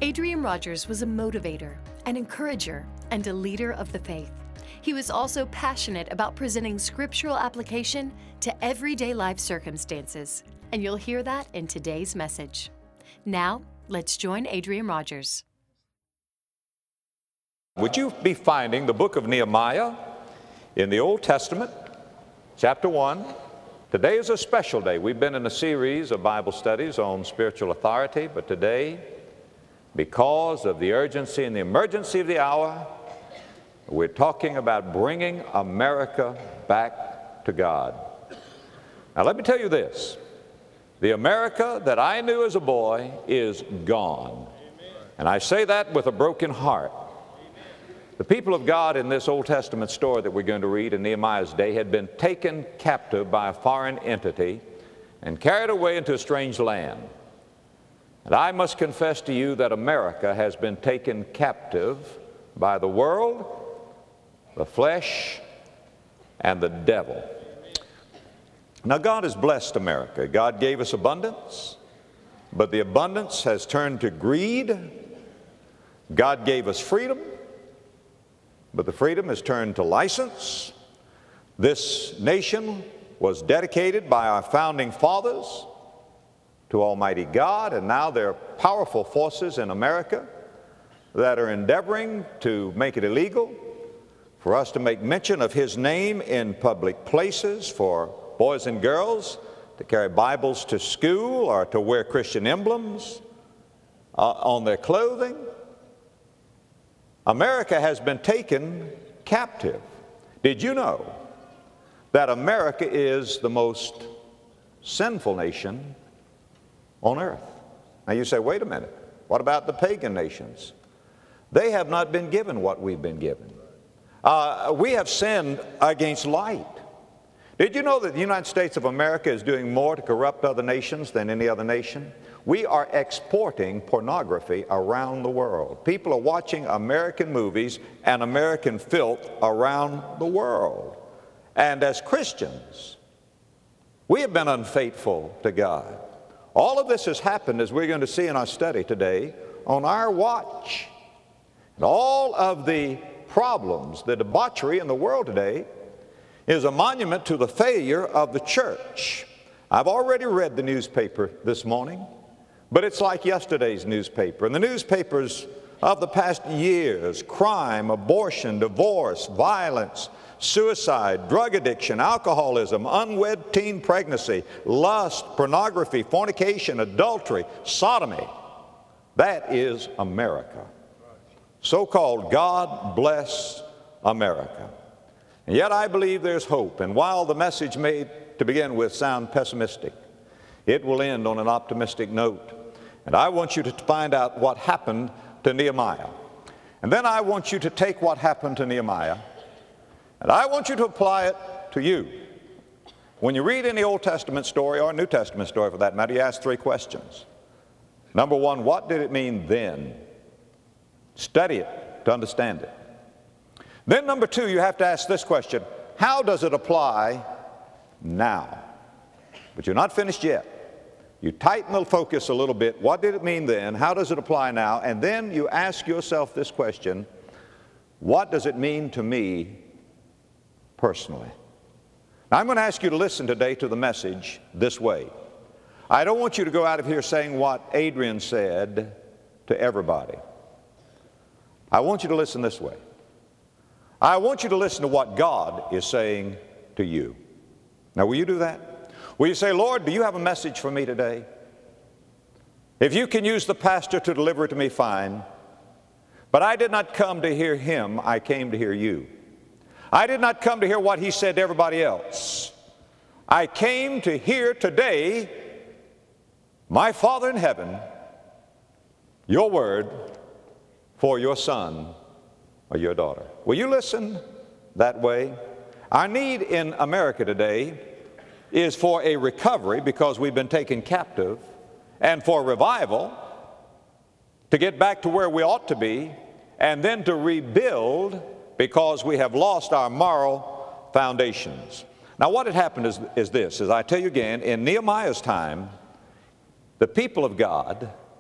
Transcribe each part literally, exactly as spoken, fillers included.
Adrian Rogers was a motivator, an encourager, and a leader of the faith. He was also passionate about presenting scriptural application to everyday life circumstances, and you'll hear that in today's message. Now, let's join Adrian Rogers. Would you be finding the book of Nehemiah in the Old Testament, chapter one? Today is a special day. We've been in a series of Bible studies on spiritual authority, but today, because of the urgency and the emergency of the hour, we're talking about bringing America back to God. Now let me tell you this. The America that I knew as a boy is gone. And I say that with a broken heart. The people of God in this Old Testament story that we're going to read in Nehemiah's day had been taken captive by a foreign entity and carried away into a strange land. And I must confess to you that America has been taken captive by the world, the flesh, and the devil. Now God has blessed America. God gave us abundance, but the abundance has turned to greed. God gave us freedom, but the freedom has turned to license. This nation was dedicated by our founding fathers to Almighty God, and now there are powerful forces in America that are endeavoring to make it illegal for us to make mention of His name in public places, for boys and girls to carry Bibles to school or to wear Christian emblems uh, on their clothing. America has been taken captive. Did you know that America is the most sinful nation on earth? Now you say, wait a minute, what about the pagan nations? They have not been given what we've been given. Uh, we have sinned against light. Did you know that the United States of America is doing more to corrupt other nations than any other nation? We are exporting pornography around the world. People are watching American movies and American filth around the world. And as Christians, we have been unfaithful to God. All of this has happened, as we're going to see in our study today, on our watch. And all of the problems, the debauchery in the world today, is a monument to the failure of the church. I've already read the newspaper this morning, but it's like yesterday's newspaper. And the newspapers of the past years: crime, abortion, divorce, violence, suicide, drug addiction, alcoholism, unwed teen pregnancy, lust, pornography, fornication, adultery, sodomy. That is America. So-called God bless America. And yet I believe there's hope. And while the message may, to begin with, sound pessimistic, it will end on an optimistic note. And I want you to find out what happened to Nehemiah. And then I want you to take what happened to Nehemiah, and I want you to apply it to you. When you read any Old Testament story, or New Testament story for that matter, you ask three questions. Number one, what did it mean then? Study it to understand it. Then number two, you have to ask this question: how does it apply now? But you're not finished yet. You tighten the focus a little bit. What did it mean then? How does it apply now? And then you ask yourself this question: what does it mean to me personally? Now, I'm going to ask you to listen today to the message this way. I don't want you to go out of here saying what Adrian said to everybody. I want you to listen this way. I want you to listen to what God is saying to you. Now, will you do that? Will you say, Lord, do you have a message for me today? If you can use the pastor to deliver it to me, fine. But I did not come to hear him, I came to hear you. I did not come to hear what he said to everybody else. I came to hear today, my Father in heaven, your word for your son or your daughter. Will you listen that way? Our need in America today is for a recovery, because we've been taken captive, and for revival, to get back to where we ought to be, and then to rebuild, because we have lost our moral foundations. Now what had happened is, is this, as I tell you again, in Nehemiah's time, the people of God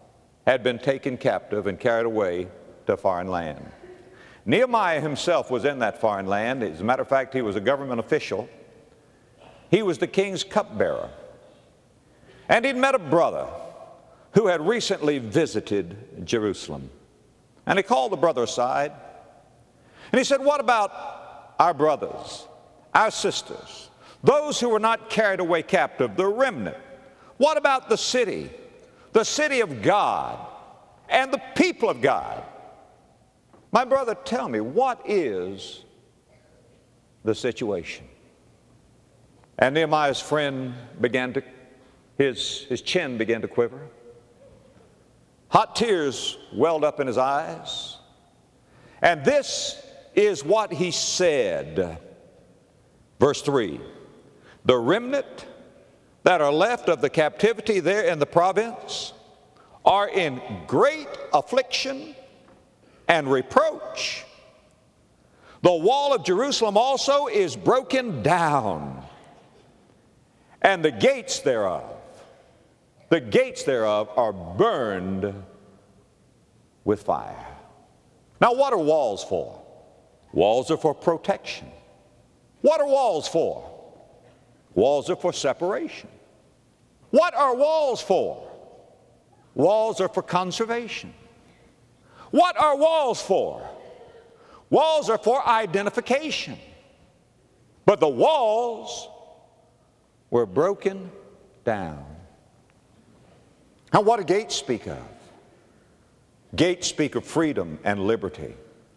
had been taken captive and carried away to a foreign land. Nehemiah himself was in that foreign land. As a matter of fact, he was a government official. He was the king's cupbearer. And he'd met a brother who had recently visited Jerusalem. And he called the brother aside, and he said, "What about our brothers, our sisters, those who were not carried away captive, the remnant? What about the city, the city of God, and the people of God? My brother, tell me, what is the situation?" And Nehemiah's friend began to, his, his chin began to quiver. Hot tears welled up in his eyes. And this is what he said. Verse three, "The remnant that are left of the captivity there in the province are in great affliction and reproach. The wall of Jerusalem also is broken down, and the gates thereof, the gates thereof are burned with fire." Now, what are walls for? Walls are for protection. What are walls for? Walls are for separation. What are walls for? Walls are for conservation. What are walls for? Walls are for identification. But the walls were broken down. Now, what do gates speak of? Gates speak of freedom and liberty.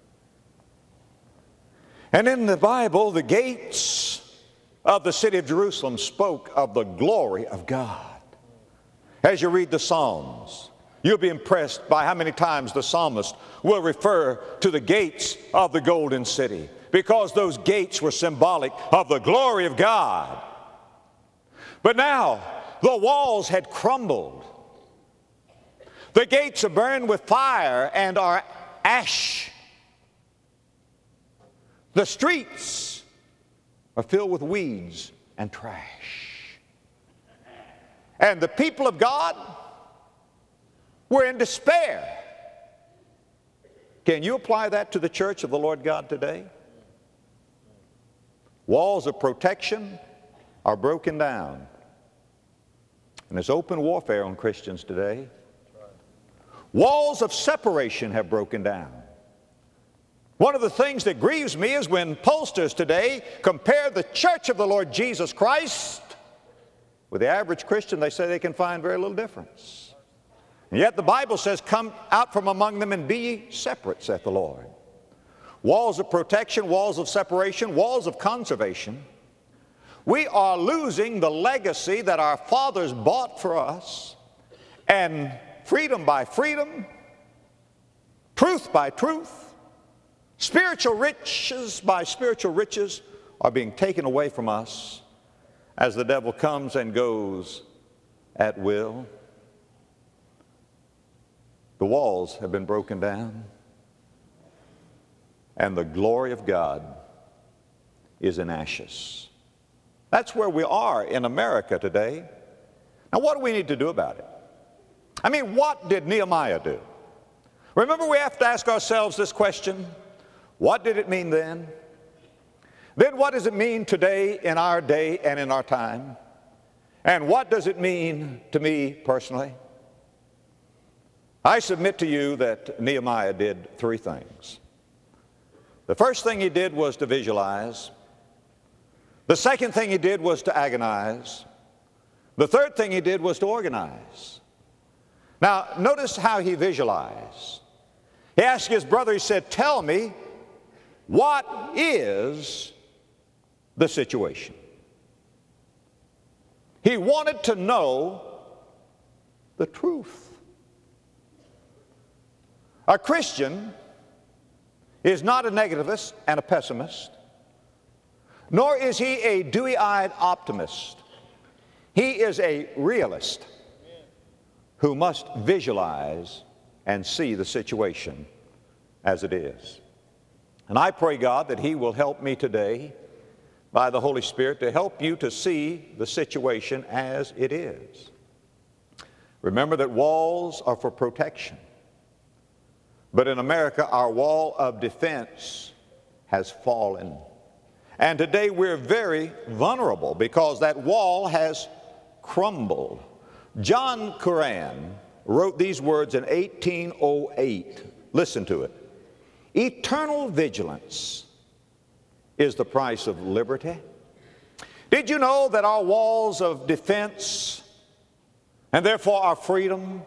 And in the Bible, the gates of the city of Jerusalem spoke of the glory of God. As you read the Psalms, you'll be impressed by how many times the psalmist will refer to the gates of the golden city, because those gates were symbolic of the glory of God. But now, the walls had crumbled. The gates are burned with fire and are ash. The streets are filled with weeds and trash. And the people of God were in despair. Can you apply that to the church of the Lord God today? Walls of protection are broken down. And there's open warfare on Christians today. Walls of separation have broken down. One of the things that grieves me is when pollsters today compare the church of the Lord Jesus Christ with the average Christian. They say they can find very little difference. And yet the Bible says, "Come out from among them and be ye separate," saith the Lord. Walls of protection, walls of separation, walls of conservation. We are losing the legacy that our fathers bought for us, and freedom by freedom, truth by truth, spiritual riches by spiritual riches are being taken away from us as the devil comes and goes at will. The walls have been broken down, and the glory of God is in ashes. That's where we are in America today. Now, what do we need to do about it? I mean, what did Nehemiah do? Remember, we have to ask ourselves this question: what did it mean then? Then what does it mean today, in our day and in our time? And what does it mean to me personally? I submit to you that Nehemiah did three things. The first thing he did was to visualize. The second thing he did was to agonize. The third thing he did was to organize. Now, notice how he visualized. He asked his brother, he said, "Tell me, what is the situation?" He wanted to know the truth. A Christian is not a negativist and a pessimist, nor is he a dewy-eyed optimist. He is a realist who must visualize and see the situation as it is. And I pray, God, that He will help me today by the Holy Spirit to help you to see the situation as it is. Remember that walls are for protection. But in America, our wall of defense has fallen. And today we're very vulnerable because that wall has crumbled. John Curran wrote these words in eighteen oh eight. Listen to it. Eternal vigilance is the price of liberty. Did you know that our walls of defense and therefore our freedom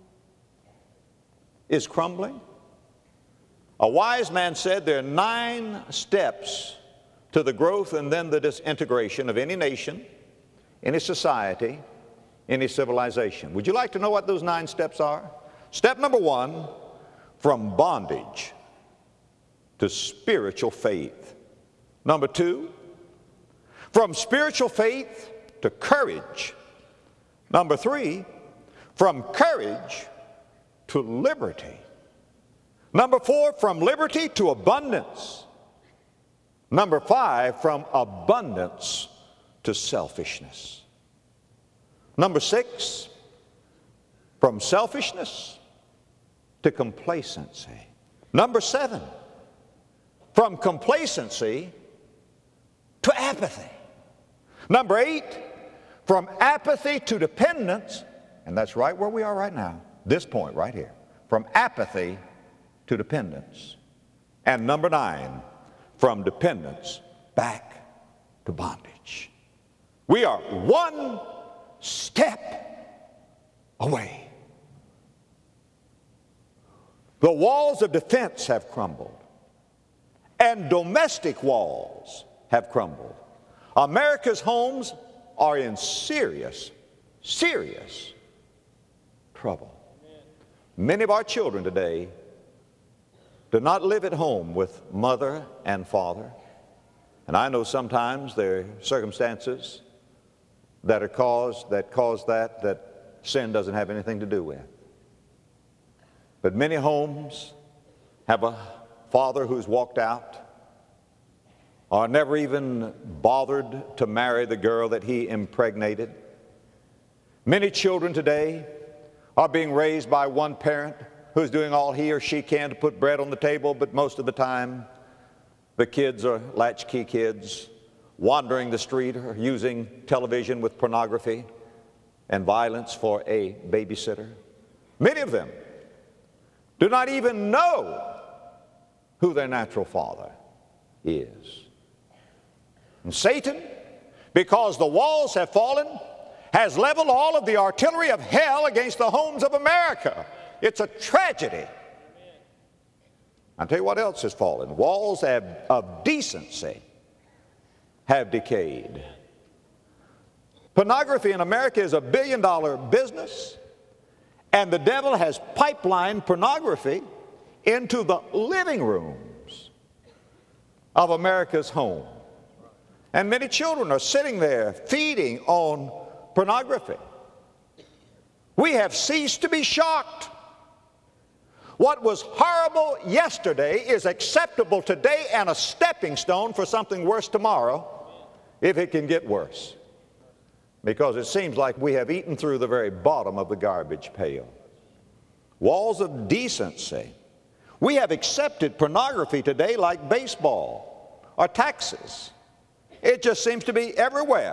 is crumbling? A wise man said there are nine steps to the growth and then the disintegration of any nation, any society, any civilization. Would you like to know what those nine steps are? Step number one, from bondage to spiritual faith. Number two, from spiritual faith to courage. Number three, from courage to liberty. Number four, from liberty to abundance. Number five, from abundance to selfishness. Number six, from selfishness to complacency. Number seven, from complacency to apathy. Number eight, from apathy to dependence, and that's right where we are right now, this point right here, from apathy to dependence. And number nine, from dependence back to bondage. We are one step away. The walls of defense have crumbled, and domestic walls have crumbled. America's homes are in serious, serious trouble. Many of our children today do not live at home with mother and father. And I know sometimes there are circumstances that are caused, that cause that, that sin doesn't have anything to do with. But many homes have a father who's walked out or never even bothered to marry the girl that he impregnated. Many children today are being raised by one parent who's doing all he or she can to put bread on the table, but most of the time the kids are latchkey kids, wandering the street or using television with pornography and violence for a babysitter. Many of them do not even know who their natural father is. And Satan, because the walls have fallen, has leveled all of the artillery of hell against the homes of America. It's a tragedy. I'll tell you what else has fallen. Walls have, of decency have decayed. Pornography in America is a billion dollar business, and the devil has pipelined pornography into the living rooms of America's home. And many children are sitting there feeding on pornography. We have ceased to be shocked. What was horrible yesterday is acceptable today and a stepping stone for something worse tomorrow, if it can get worse. Because it seems like we have eaten through the very bottom of the garbage pail. Walls of decency. We have accepted pornography today like baseball or taxes. It just seems to be everywhere.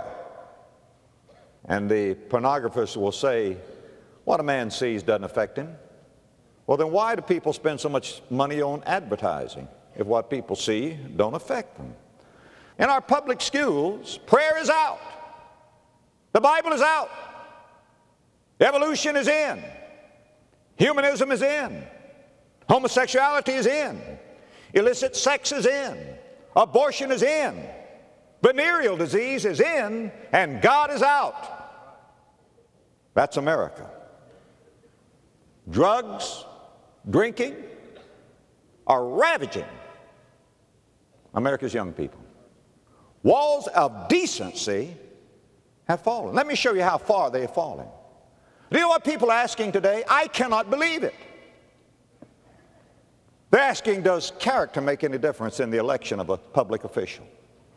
And the pornographers will say, what a man sees doesn't affect him. Well, then why do people spend so much money on advertising if what people see don't affect them? In our public schools, prayer is out. The Bible is out. Evolution is in. Humanism is in. Homosexuality is in. Illicit sex is in. Abortion is in. Venereal disease is in, and God is out. That's America. Drugs, drinking are ravaging America's young people. Walls of decency have fallen. Let me show you how far they have fallen. Do you know what people are asking today? I cannot believe it. They're asking, does character make any difference in the election of a public official?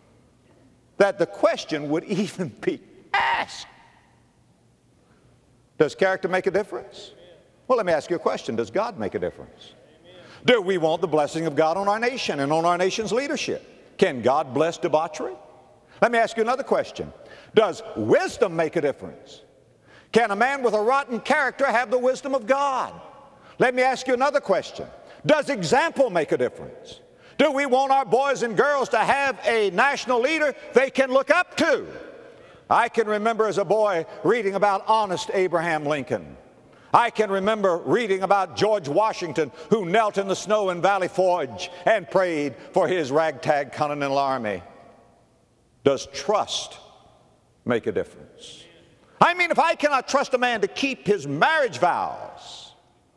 That the question would even be asked. Does character make a difference? Well, let me ask you a question. Does God make a difference? Do we want the blessing of God on our nation and on our nation's leadership? Can God bless debauchery? Let me ask you another question. Does wisdom make a difference? Can a man with a rotten character have the wisdom of God? Let me ask you another question. Does example make a difference? Do we want our boys and girls to have a national leader they can look up to? I can remember as a boy reading about honest Abraham Lincoln. I can remember reading about George Washington, who knelt in the snow in Valley Forge and prayed for his ragtag Continental Army. Does trust make a difference? I mean, if I cannot trust a man to keep his marriage vows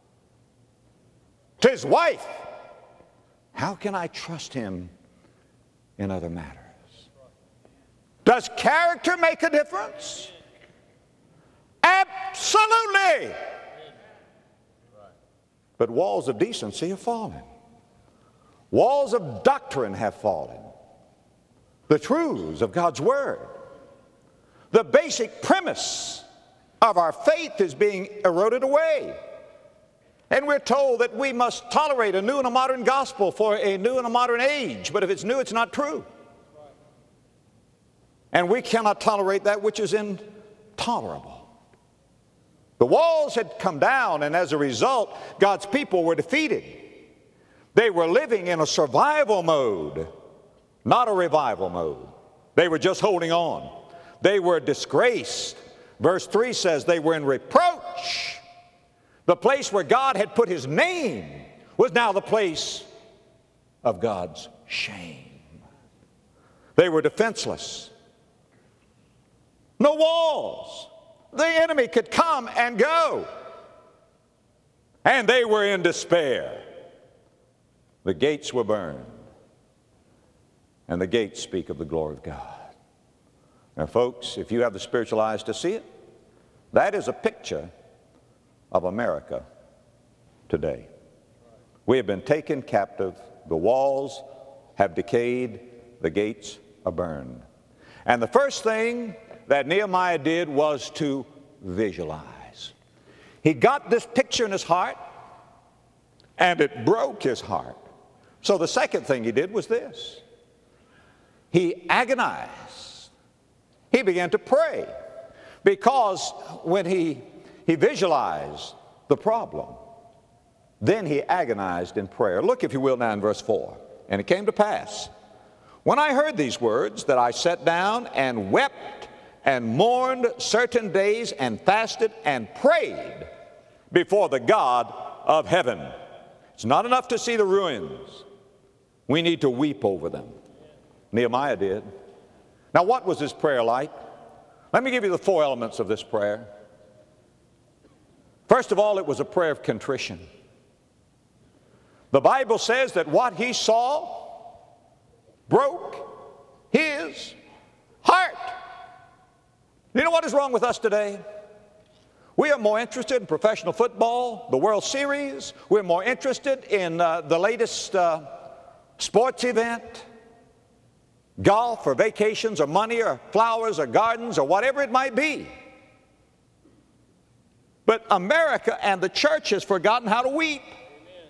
to his wife, how can I trust him in other matters? Does character make a difference? Absolutely. But walls of decency have fallen. Walls of doctrine have fallen. The truths of God's Word, the basic premise of our faith is being eroded away. And we're told that we must tolerate a new and a modern gospel for a new and a modern age. But if it's new, it's not true. And we cannot tolerate that which is intolerable. The walls had come down, and as a result, God's people were defeated. They were living in a survival mode, not a revival mode. They were just holding on. They were disgraced. Verse three says they were in reproach. The place where God had put his name was now the place of God's shame. They were defenseless. No walls. The enemy could come and go. And they were in despair. The gates were burned. And the gates speak of the glory of God. Now, folks, if you have the spiritual eyes to see it, that is a picture of America today. We have been taken captive. The walls have decayed. The gates are burned. And the first thing that Nehemiah did was to visualize. He got this picture in his heart, and it broke his heart. So the second thing he did was this. He agonized. He began to pray, because when he, he visualized the problem, then he agonized in prayer. Look, if you will, now in verse four. And it came to pass, when I heard these words, that I sat down and wept and mourned certain days and fasted and prayed before the God of heaven. It's not enough to see the ruins. We need to weep over them. Nehemiah did. Now, what was his prayer like? Let me give you the four elements of this prayer. First of all, it was a prayer of contrition. The Bible says that what he saw broke his heart. You know what is wrong with us today? We are more interested in professional football, the World Series. We're more interested in uh, the latest uh, sports event, golf or vacations or money or flowers or gardens or whatever it might be. But America and the church has forgotten how to weep. Amen.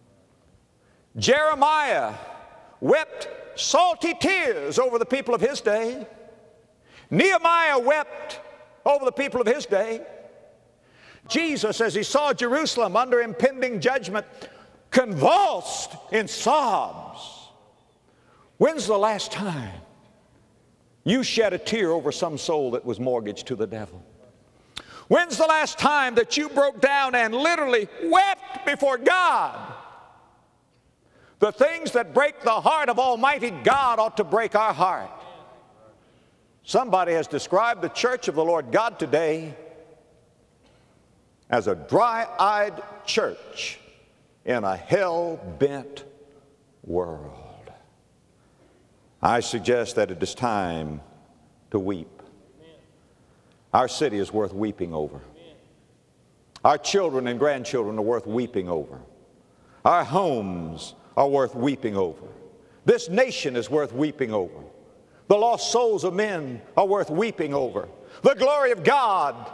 Jeremiah wept salty tears over the people of his day. Nehemiah wept over the people of his day. Jesus, as he saw Jerusalem under impending judgment, convulsed in sobs. When's the last time you shed a tear over some soul that was mortgaged to the devil? When's the last time that you broke down and literally wept before God? The things that break the heart of Almighty God ought to break our heart. Somebody has described the church of the Lord God today as a dry-eyed church in a hell-bent world. I suggest that it is time to weep. Our city is worth weeping over. Our children and grandchildren are worth weeping over. Our homes are worth weeping over. This nation is worth weeping over. The lost souls of men are worth weeping over. The glory of God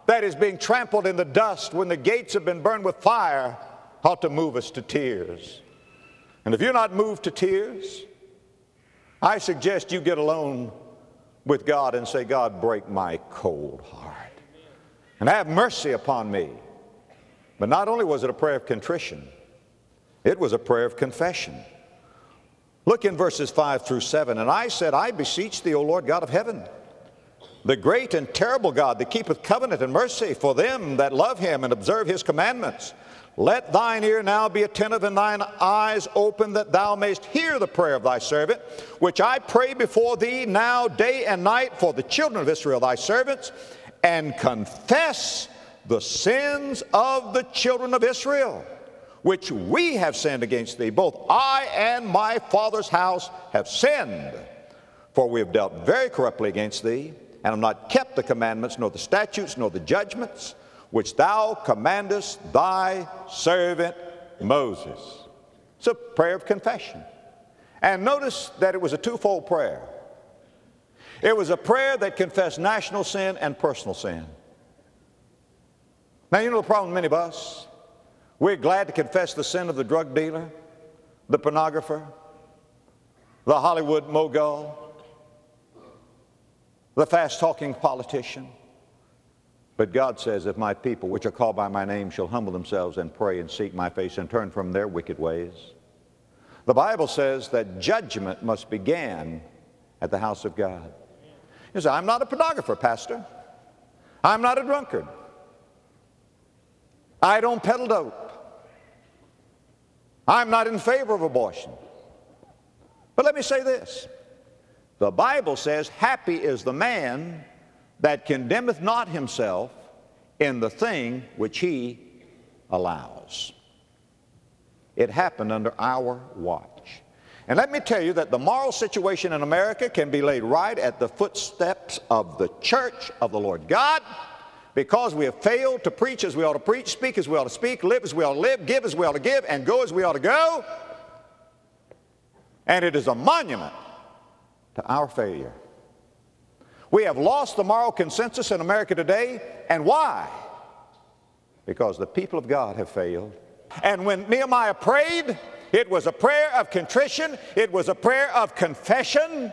that is being trampled in the dust when the gates have been burned with fire ought to move us to tears. And if you're not moved to tears, I suggest you get alone with God and say, God, break my cold heart and have mercy upon me. But not only was it a prayer of contrition, it was a prayer of confession. Look in verses five through seven. And I said, I beseech thee, O Lord God of heaven, the great and terrible God that keepeth covenant and mercy for them that love him and observe his commandments. Let thine ear now be attentive and thine eyes open, that thou mayest hear the prayer of thy servant, which I pray before thee now day and night for the children of Israel thy servants, and confess the sins of the children of Israel, which we have sinned against thee. Both I and my father's house have sinned, for we have dealt very corruptly against thee, and have not kept the commandments, nor the statutes, nor the judgments, which thou commandest thy servant Moses. It's a prayer of confession. And notice that it was a twofold prayer. It was a prayer that confessed national sin and personal sin. Now, you know the problem with many of us? We're glad to confess the sin of the drug dealer, the pornographer, the Hollywood mogul, the fast-talking politician. But God says, if my people, which are called by my name, shall humble themselves and pray and seek my face and turn from their wicked ways. The Bible says that judgment must begin at the house of God. You say, I'm not a pornographer, Pastor. I'm not a drunkard. I don't peddle dope. I'm not in favor of abortion. But let me say this. The Bible says, happy is the man that condemneth not himself in the thing which he allows. It happened under our watch. And let me tell you that the moral situation in America can be laid right at the footsteps of the church of the Lord God, because we have failed to preach as we ought to preach, speak as we ought to speak, live as we ought to live, give as we ought to give, and go as we ought to go. And it is a monument to our failure. We have lost the moral consensus in America today. And why? Because the people of God have failed. And when Nehemiah prayed, it was a prayer of contrition, it was a prayer of confession,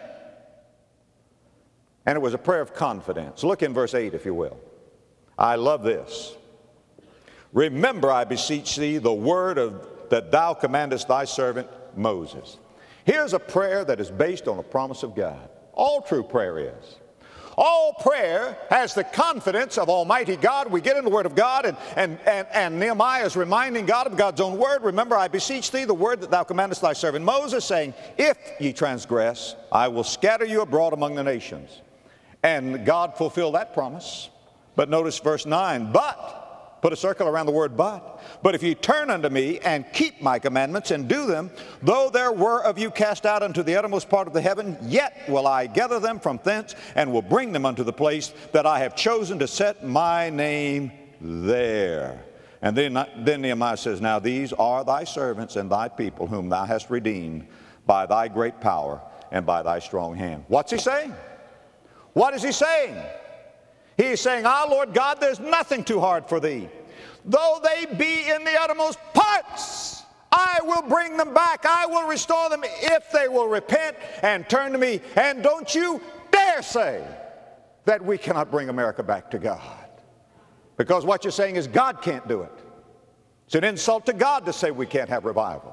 and it was a prayer of confidence. Look in verse eight, if you will. I love this. Remember, I beseech thee, the word of, that thou commandest thy servant Moses. Here's a prayer that is based on a promise of God. All true prayer is. All prayer has the confidence of Almighty God. We get in the Word of God, and, and, and, and Nehemiah is reminding God of God's own Word. Remember, I beseech thee, the word that thou commandest thy servant Moses, saying, if ye transgress, I will scatter you abroad among the nations. And God fulfilled that promise. But notice verse nine, but, put a circle around the word but, but if ye turn unto me and keep my commandments and do them, though there were of you cast out unto the uttermost part of the heaven, yet will I gather them from thence and will bring them unto the place that I have chosen to set my name there. And then, then Nehemiah says, now these are thy servants and thy people whom thou hast redeemed by thy great power and by thy strong hand. What's he saying? What is he saying? He's saying, ah, Lord God, there's nothing too hard for thee. Though they be in the uttermost parts, I will bring them back. I will restore them if they will repent and turn to me. And don't you dare say that we cannot bring America back to God. Because what you're saying is God can't do it. It's an insult to God to say we can't have revival.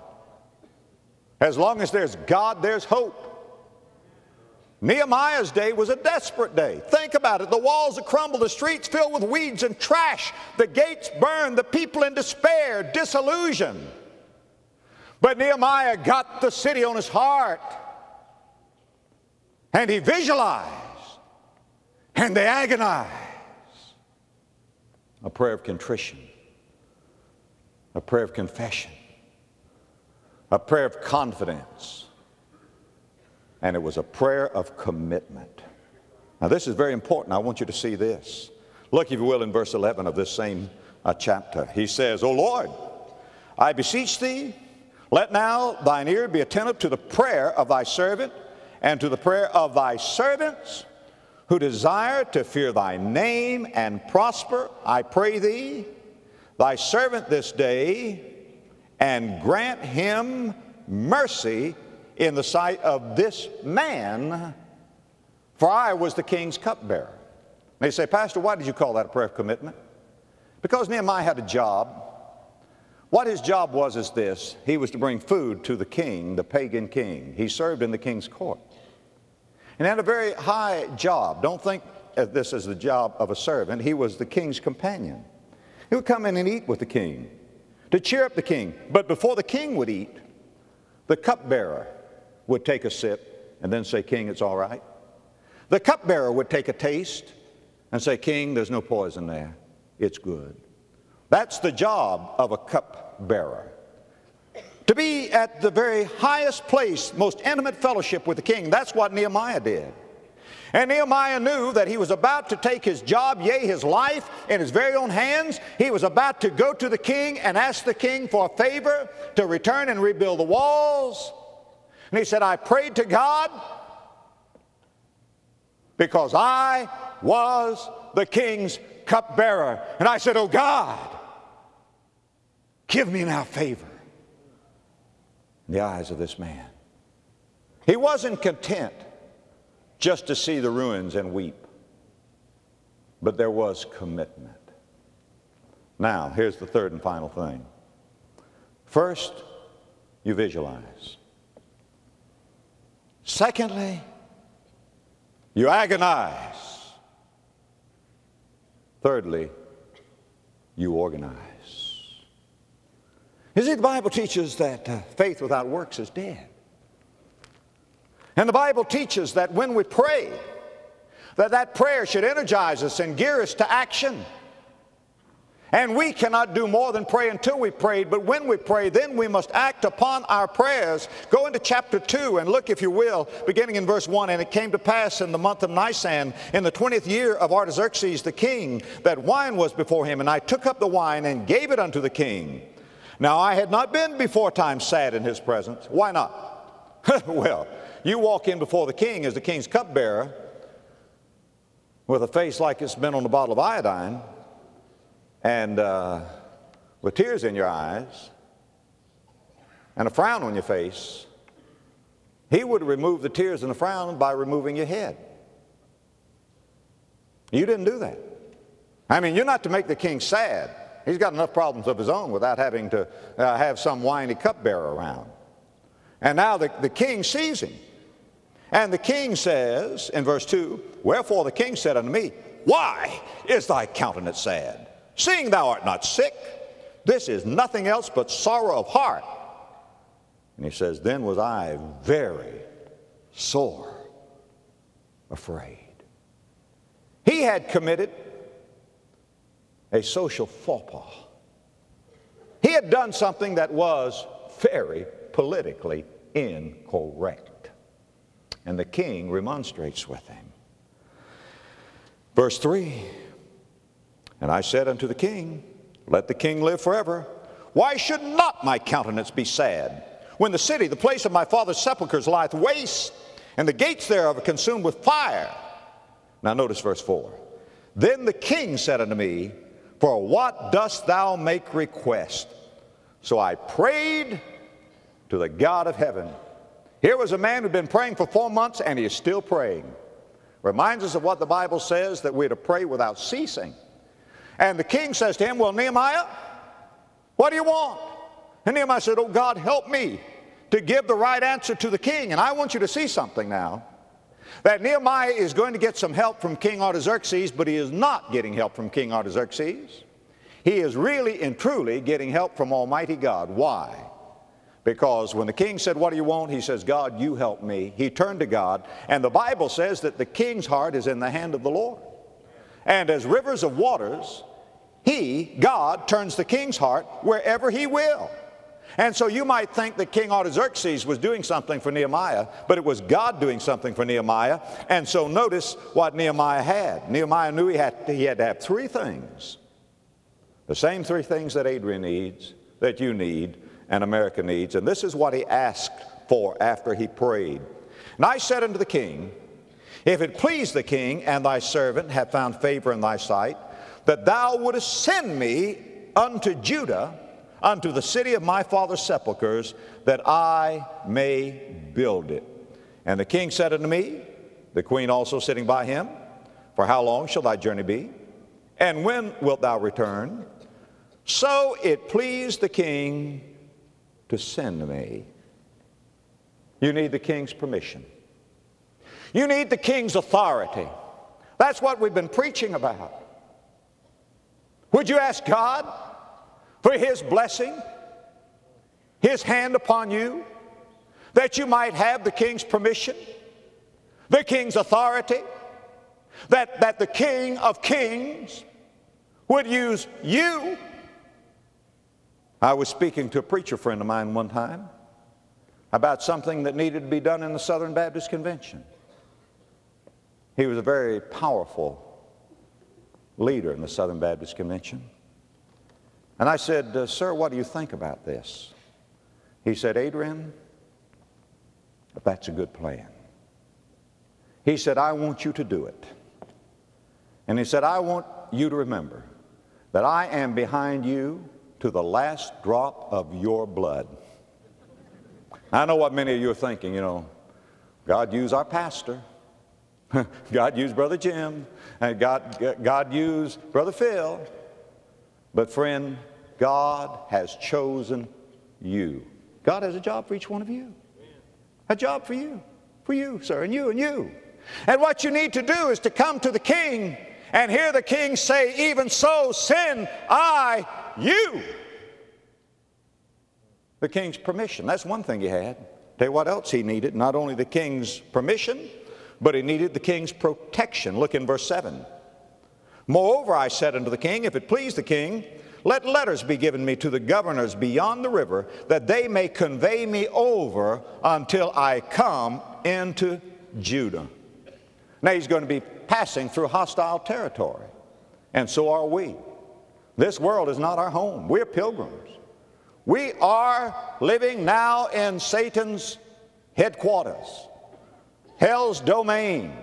As long as there's God, there's hope. Nehemiah's day was a desperate day. Think about it. The walls had crumbled, the streets filled with weeds and trash, the gates burned, the people in despair, disillusioned. But Nehemiah got the city on his heart, and he visualized, and they agonized. A prayer of contrition, a prayer of confession, a prayer of confidence. And it was a prayer of commitment. Now this is very important. I want you to see this. Look, if you will, in verse eleven of this same uh, chapter. He says, O Lord, I beseech thee, let now thine ear be attentive to the prayer of thy servant and to the prayer of thy servants who desire to fear thy name and prosper, I pray thee, thy servant this day, and grant him mercy in the sight of this man, for I was the king's cupbearer. They say, Pastor, why did you call that a prayer of commitment? Because Nehemiah had a job. What his job was is this: he was to bring food to the king, the pagan king. He served in the king's court. And had a very high job. Don't think of this as the job of a servant. He was the king's companion. He would come in and eat with the king to cheer up the king. But before the king would eat, the cupbearer would take a sip and then say, King, it's all right. The cupbearer would take a taste and say, King, there's no poison there. It's good. That's the job of a cupbearer. To be at the very highest place, most intimate fellowship with the king. That's what Nehemiah did. And Nehemiah knew that he was about to take his job, yea, his life, in his very own hands. He was about to go to the king and ask the king for a favor to return and rebuild the walls. And he said, I prayed to God because I was the king's cupbearer. And I said, oh God, give me now favor in the eyes of this man. He wasn't content just to see the ruins and weep, but there was commitment. Now, here's the third and final thing. First, you visualize. Secondly, you agonize. Thirdly, you organize. You see, the Bible teaches that uh, faith without works is dead. And the Bible teaches that when we pray, that that prayer should energize us and gear us to action. And we cannot do more than pray until we prayed, but when we pray, then we must act upon our prayers. Go into chapter two and look, if you will, beginning in verse one. And it came to pass in the month of Nisan, in the twentieth year of Artaxerxes the king, that wine was before him, and I took up the wine and gave it unto the king. Now I had not been before time sad in his presence. Why not? Well, you walk in before the king as the king's cupbearer with a face like it's been on a bottle of iodine and uh, with tears in your eyes and a frown on your face. He would remove the tears and the frown by removing your head. You didn't do that. I mean, you're not to make the king sad. He's got enough problems of his own without having to uh, have some whiny cupbearer around. And now the, the king sees him. And the king says in verse two, wherefore the king said unto me, why is thy countenance sad? Seeing thou art not sick, this is nothing else but sorrow of heart. And he says, then was I very sore afraid. He had committed a social faux pas. He had done something that was very politically incorrect. And the king remonstrates with him. Verse three, and I said unto the king, let the king live forever. Why should not my countenance be sad, when the city, the place of my father's sepulchres, lieth waste, and the gates thereof are consumed with fire? Now notice verse four. Then the king said unto me, for what dost thou make request? So I prayed to the God of heaven. Here was a man who'd been praying for four months, and he is still praying. Reminds us of what the Bible says, that we're to pray without ceasing. And the king says to him, well, Nehemiah, what do you want? And Nehemiah said, oh God, help me to give the right answer to the king. And I want you to see something now, that Nehemiah is going to get some help from King Artaxerxes, but he is not getting help from King Artaxerxes. He is really and truly getting help from Almighty God. Why? Because when the king said, what do you want? He says, God, you help me. He turned to God. And the Bible says that the king's heart is in the hand of the Lord. And as rivers of waters, he, God, turns the king's heart wherever he will. And so you might think that King Artaxerxes was doing something for Nehemiah, but it was God doing something for Nehemiah. And so notice what Nehemiah had. Nehemiah knew he had, he had to have three things. The same three things that Adrian needs, that you need, and America needs. And this is what he asked for after he prayed. And I said unto the king, if it please the king and thy servant have found favor in thy sight, that thou wouldest send me unto Judah, unto the city of my father's sepulchres, that I may build it. And the king said unto me, the queen also sitting by him, for how long shall thy journey be? And when wilt thou return? So it pleased the king to send me. You need the king's permission. You need the king's authority. That's what we've been preaching about. Would you ask God for His blessing, His hand upon you, that you might have the king's permission, the king's authority, that, that the King of Kings would use you? I was speaking to a preacher friend of mine one time about something that needed to be done in the Southern Baptist Convention. He was a very powerful leader in the Southern Baptist Convention. And I said, uh, sir, what do you think about this? He said, Adrian, that's a good plan. He said, I want you to do it. And he said, I want you to remember that I am behind you to the last drop of your blood. I know what many of you are thinking, you know, God used our pastor. God used Brother Jim. And God, God used Brother Phil. But friend, God has chosen you. God has a job for each one of you. A job for you. For you, sir, and you, and you. And what you need to do is to come to the king and hear the king say, even so send I you. The king's permission. That's one thing he had. Tell you what else he needed. Not only the king's permission, but he needed the king's protection. Look in verse seven. Moreover, I said unto the king, if it please the king, let letters be given me to the governors beyond the river, that they may convey me over until I come into Judah. Now he's going to be passing through hostile territory, and so are we. This world is not our home. We're pilgrims. We are living now in Satan's headquarters, hell's domain.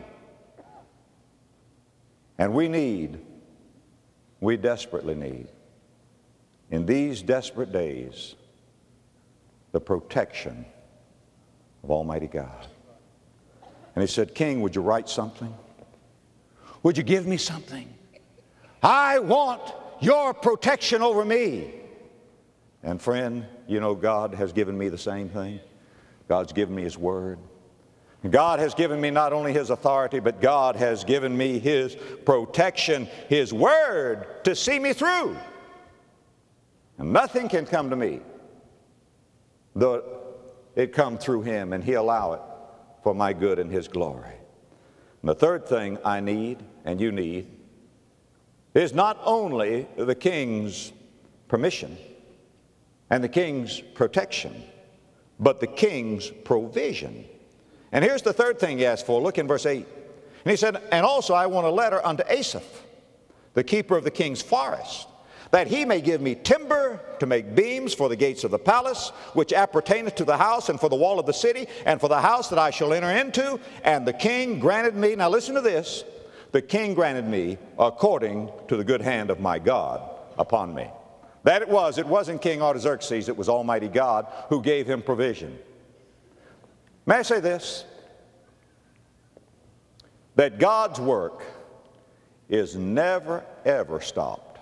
And we need, we desperately need, in these desperate days, the protection of Almighty God. And he said, King, would you write something? Would you give me something? I want your protection over me. And friend, you know, God has given me the same thing. God's given me His Word. God has given me not only His authority, but God has given me His protection, His Word to see me through. And nothing can come to me, though it come through Him, and He allow it for my good and His glory. And the third thing I need, and you need, is not only the king's permission and the king's protection, but the king's provision. And here's the third thing he asked for. Look in verse eight. And he said, and also I want a letter unto Asaph, the keeper of the king's forest, that he may give me timber to make beams for the gates of the palace, which appertaineth to the house and for the wall of the city, and for the house that I shall enter into. And the king granted me, now listen to this, the king granted me according to the good hand of my God upon me. That it was, it wasn't King Artaxerxes, it was Almighty God who gave him provision. May I say this? That God's work is never, ever stopped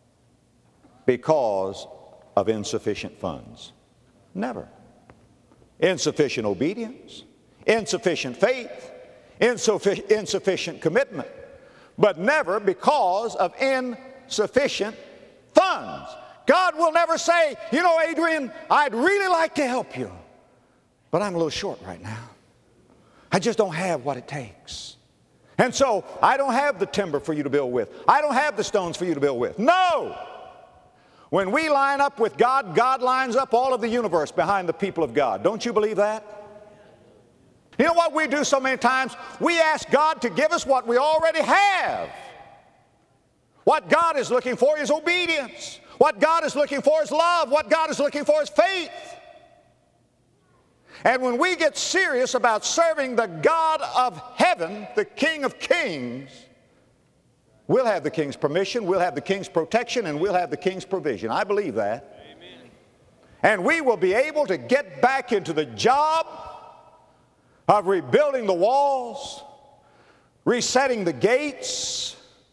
because of insufficient funds. Never. Insufficient obedience, insufficient faith, insufficient, insufficient commitment, but never because of insufficient funds. God will never say, you know, Adrian, I'd really like to help you, but I'm a little short right now. I just don't have what it takes. And so I don't have the timber for you to build with. I don't have the stones for you to build with. No! When we line up with God, God lines up all of the universe behind the people of God. Don't you believe that? You know what we do so many times? We ask God to give us what we already have. What God is looking for is obedience. What God is looking for is love. What God is looking for is faith. And when we get serious about serving the God of heaven, the King of kings, we'll have the King's permission, we'll have the King's protection, and we'll have the King's provision. I believe that. Amen. And we will be able to get back into the job of rebuilding the walls, resetting the gates,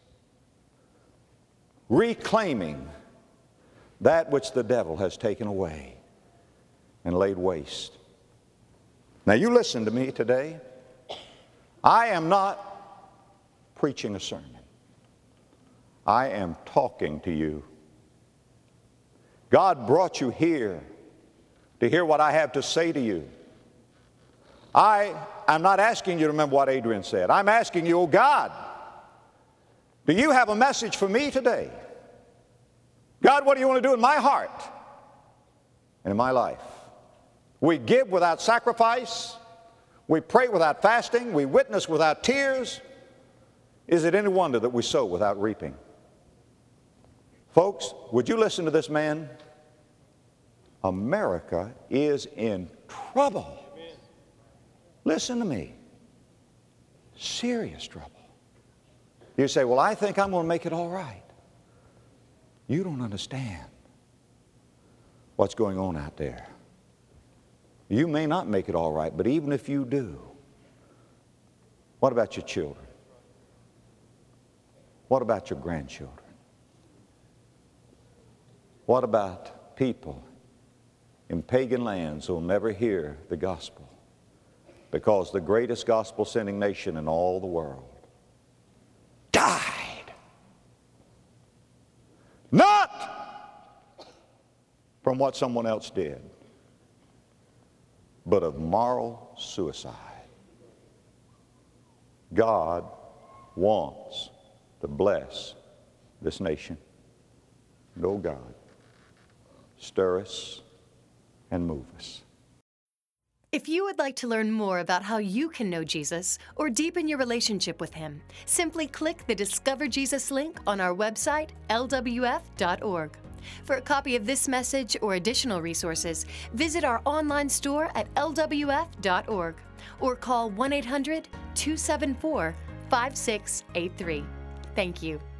reclaiming that which the devil has taken away and laid waste. Now you listen to me today. I am not preaching a sermon. I am talking to you. God brought you here to hear what I have to say to you. I am not asking you to remember what Adrian said. I'm asking you, oh God, do you have a message for me today? God, what do you want to do in my heart and in my life? We give without sacrifice. We pray without fasting. We witness without tears. Is it any wonder that we sow without reaping? Folks, would you listen to this man? America is in trouble. Amen. Listen to me. Serious trouble. You say, well, I think I'm going to make it all right. You don't understand what's going on out there. You may not make it all right, but even if you do, what about your children? What about your grandchildren? What about people in pagan lands who will never hear the gospel? Because the greatest gospel-sending nation in all the world died. Not from what someone else did, but of moral suicide. God wants to bless this nation. And oh God, stir us and move us. If you would like to learn more about how you can know Jesus or deepen your relationship with Him, simply click the Discover Jesus link on our website, L W F dot org. For a copy of this message or additional resources, visit our online store at L W F dot org or call one eight hundred, two seven four, five six eight three. Thank you.